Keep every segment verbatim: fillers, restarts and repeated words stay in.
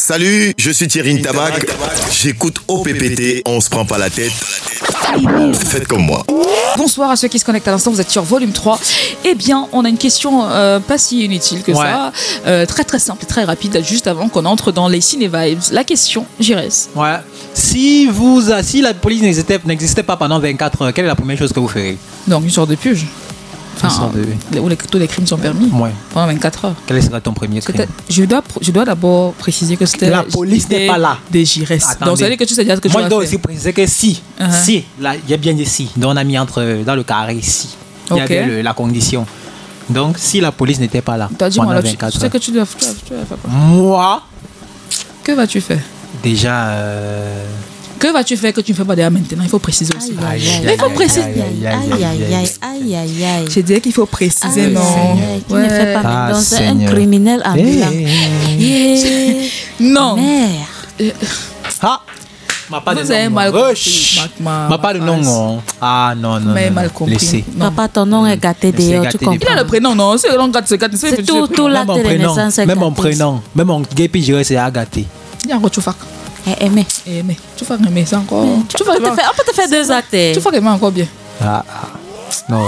Salut, je suis Thierry Ntamak. J'écoute O P P T, on se prend pas la tête. Faites comme moi. Bonsoir à ceux qui se connectent à l'instant, vous êtes sur volume trois. Eh bien, on a une question euh, pas si inutile que ouais. ça, euh, très très simple et très rapide, juste avant qu'on entre dans les ciné-vibes. La question, Giresse. Ouais. Si, vous, si la police n'existait, n'existait pas pendant vingt-quatre heures, quelle est la première chose que vous ferez? Donc, une sorte de purge. Enfin, de... où les, tous les crimes sont permis ouais. pendant vingt-quatre heures. Quel serait ton premier crime? Je dois, je dois d'abord préciser que c'était... La police n'est pas là. Des Giresse. Donc, ça veut dire que tu sais déjà ce que moi, tu vas faire. Moi, je dois aussi préciser que si, uh-huh. si, là, il y a bien des si. Donc, on a mis entre, dans le carré si. Il y okay. a bien le, la condition. Donc, si la police n'était pas là, t'as dit, pendant moi, vingt-quatre heures. Tu sais que tu dois, tu dois, tu dois faire quoi? Moi? Que vas-tu faire? Déjà... Euh... Que vas-tu faire que tu ne fais pas déjà maintenant? Il faut préciser aussi. Aïe, aïe, Mais il faut préciser. Aïe, aïe, aïe, aïe, aïe, aïe. Je dirais qu'il faut préciser, aïe, non. Seigneur, qui ouais. ne fait pas ah, maintenant, c'est un criminel ambulant. Hey. Yeah. Non. Mère. Ah. M'a pas Vous de avez nom. mal compris. M'a pas de nom. Ah non, non. Mais mal compris. Laissez. Papa, ton nom est gâté d'ailleurs, tu comprends. Il a le prénom, non? C'est le nom gâté, c'est gâté. C'est tout, tout l'acte de naissance est gâté. Même mon prénom, même mon gay pigé, c'est gâté. Il y a un gâté. Aimer. Aimer. Tu vas aimer ça encore. Mais, tu vas te faire, on peut te faire deux actes. Tu vas aimer encore bien. Ah, non.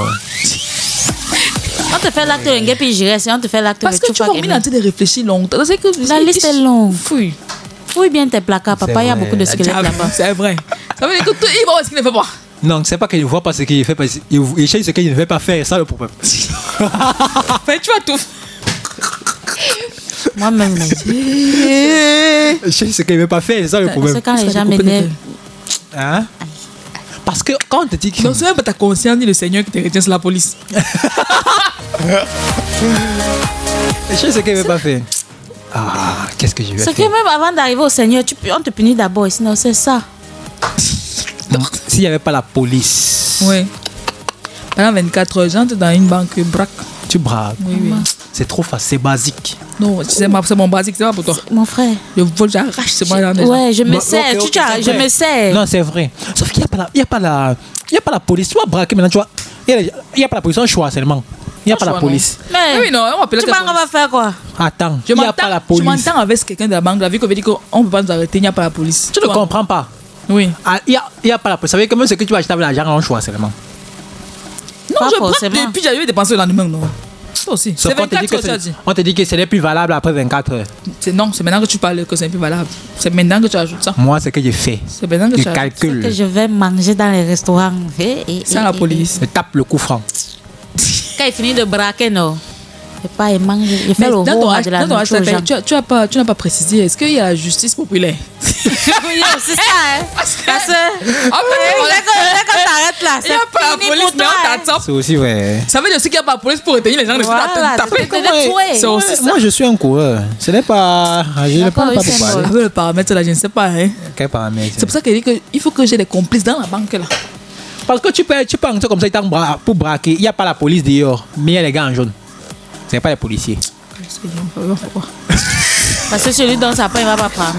On te fait l'acte de Ngué puis j'irai, on te fait l'acte de Parce que tu vas aimer de réfléchir longtemps. La liste est longue. Fouille. Fouille bien tes placards, papa, il y a beaucoup de squelettes là-bas. C'est vrai. Ça veut dire que tout, il va voir ce qu'il ne fait pas. Non, c'est pas qu'il ne voit pas ce qu'il fait, il cherche ce qu'il ne fait pas faire, c'est ça le problème. Mais tu vas tout. Moi-même, je sais ce qu'il ne veut pas faire, c'est ça le problème. C'est quand les gens m'énervent. Hein? Parce que quand on te dit que. Non, c'est même pas ta conscience ni le Seigneur qui te retient sur la police. Je sais ce qu'il ne veut pas faire. Ah, qu'est-ce que je vais faire? C'est que même avant d'arriver au Seigneur, tu, on te punit d'abord, sinon c'est ça. S'il n'y avait pas la police. Oui. Pendant vingt-quatre heures, j'entre dans une banque, braque. Tu braques. Oui, oui. C'est trop facile, c'est basique. Non, c'est, ma, c'est mon basique, c'est pas pour toi. Mon frère. Je vole, j'arrache, c'est moi. Ouais, je me bon, sais, okay, tu okay, tu je me sais. Non, c'est vrai. Sauf qu'il n'y a pas la, il y a pas la, il y a pas la police. Tu vas braquer maintenant, tu vois. Il n'y a, a pas la police, on choix seulement. Il n'y a pas la police. Non. Mais oui, non, on va appeler tu penses qu'on va faire quoi? Attends, il n'y a pas la police. Je m'entends avec quelqu'un de la banque, la vie qu'on veut dire qu'on ne peut pas nous arrêter, il n'y a pas la police. Tu ne comprends pas? Oui. Il n'y a, a pas la police. Ça veut dire que même ce que tu vas acheter avec l'argent, on choix seulement. Non, pas je forcément. Prends depuis j'avais dépensé le lendemain, non. Ça aussi. C'est vingt-quatre heures, dit. On te dit que ce n'est plus valable après vingt-quatre heures. C'est, non, c'est maintenant que tu parles que c'est plus valable. C'est maintenant que tu ajoutes ça. Moi, c'est que j'ai fait. C'est maintenant que je tu calcule. C'est que je vais manger dans les restaurants. Et, et, Sans et, la police. Je tape le coup franc. Quand il finit de braquer, non. Et pas, il mange. Il fait le rôle de la nourriture. Tu, tu, as pas, tu n'as pas précisé. Est-ce qu'il y a la justice populaire? Oui, c'est ça, hein. Parce que. Parce que. Après, quand t'arrêtes là, il n'y a pas la police, mais on t'attend. C'est aussi vrai. Ça veut dire aussi qu'il n'y a pas la police pour retenir les gens de taper. C'est aussi ça. Moi, je suis un coureur. Ce n'est pas. Je ne parle pas pour parler. Avec le paramètre là, je ne sais pas. Hein. Quel paramètre? C'est pour ça qu'il dit qu'il faut que j'ai des complices dans la banque là. Parce que tu peux, tu peux entrer comme ça pour braquer. Il n'y a pas la police dehors, mais il y a les gars en jaune. Ce n'est pas les policiers. Parce que celui dans sa paix, il ne va pas prendre.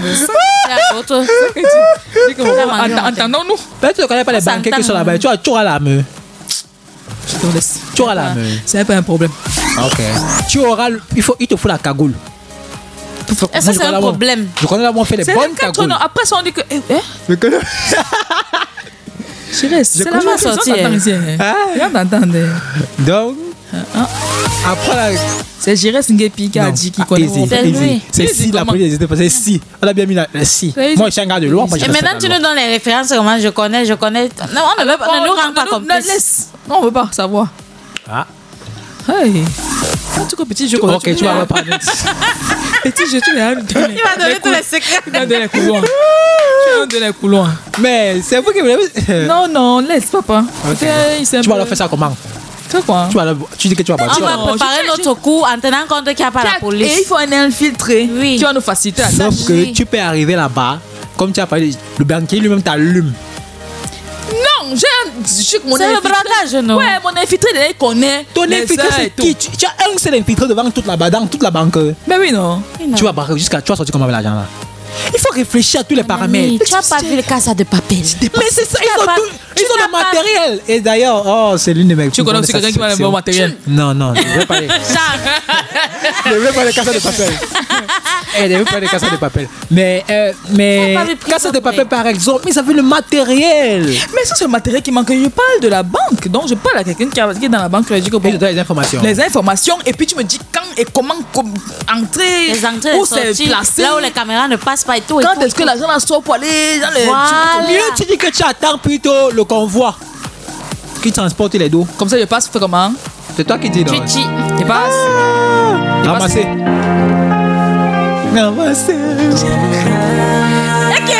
Entendons-nous. Tu ne connais pas les banquiers qui sont là-bas. Tu auras la main. Je te laisse. Tu auras la main. Ce n'est pas un problème. Ok. Tu auras. Il, faut, il te faut la cagoule. Est-ce que c'est un problème? Je connais là où on fait les bonnes cagoules. Après, ça, on dit que. Je connais. Chérie, c'est la même sortie. Viens d'entendre. Donc. Après la... C'est Giresse Nguépi qui a dit qu'il connaît. C'est lui. C'est si la police n'était pas. C'est si. On a bien mis la si. Moi, je suis un gars de loi. Et maintenant, tu nous donnes les références. Comment je connais, je connais. Non, on ne veut pas. Ne nous rend pas complices. Non, on ne veut pas savoir. Ah. Hey. En tout cas, petit jeu. Ok, tu vas reprendre. Petit jeu, tu vas donner. Il va donner tous les secrets. Il va donner les couloirs. Tu vas donner les couloirs. Mais c'est vous qui voulez. Non, non, laisse papa. Tu vas leur faire ça comment? Quoi? Tu, vas le, tu dis que tu vas pas. On va préparer je, notre je... coup en tenant compte qu'il n'y a pas la police. Et il faut un infiltré. Oui. Tu vas nous faciliter la tâche. Sauf que oui. Tu peux arriver là-bas, comme tu as parlé, le banquier lui-même t'allume. Non, j'ai un. C'est le braquage, non? Ouais, mon infiltré, il connaît. Ton infiltré, c'est qui? Tu, tu as un seul infiltré devant toute la, dans toute la banque. Mais oui, non. non. Tu vas braquer jusqu'à. Tu vas sortir comment avec l'argent là? Il faut réfléchir à tous les paramètres. Tu n'as pas vu le cas de papier. Mais c'est ça, ils ont, tout, ils ont le matériel. Et d'ailleurs, oh, c'est l'une de mes. Tu connais aussi quelqu'un qui a le bon matériel? Non, non, je ne veux pas les. Je ne veux pas les casses de papier. Elle n'avait pas de cassette de papel. Mais, euh, mais cassette de papel, par exemple, mais ça fait le matériel. Mais ça, c'est le matériel qui manque. Je parle de la banque. Donc, je parle à quelqu'un qui est dans la banque. Je dis que bon, je donne les informations. Les informations. Et puis, tu me dis quand et comment entrer. Les entrées, où c'est placé. Là où les caméras ne passent pas et tout. Quand est-ce que l'argent la sort pour aller dans les. Voilà. Mieux, tu dis que tu attends plutôt le convoi qui transporte les dos. Comme ça, je passe, fais comment? C'est toi qui dis, non? Chichi. Je passe. Ah. Ramasser. Ramasser. Ok.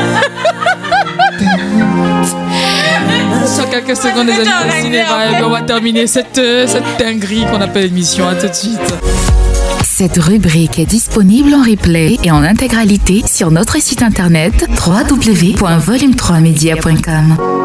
Sur quelques secondes, les amis de Cinévibe, on va terminer cette, cette dinguerie qu'on appelle émission. À tout de suite. Cette rubrique est disponible en replay et en intégralité sur notre site internet w w w point volume trois media point com.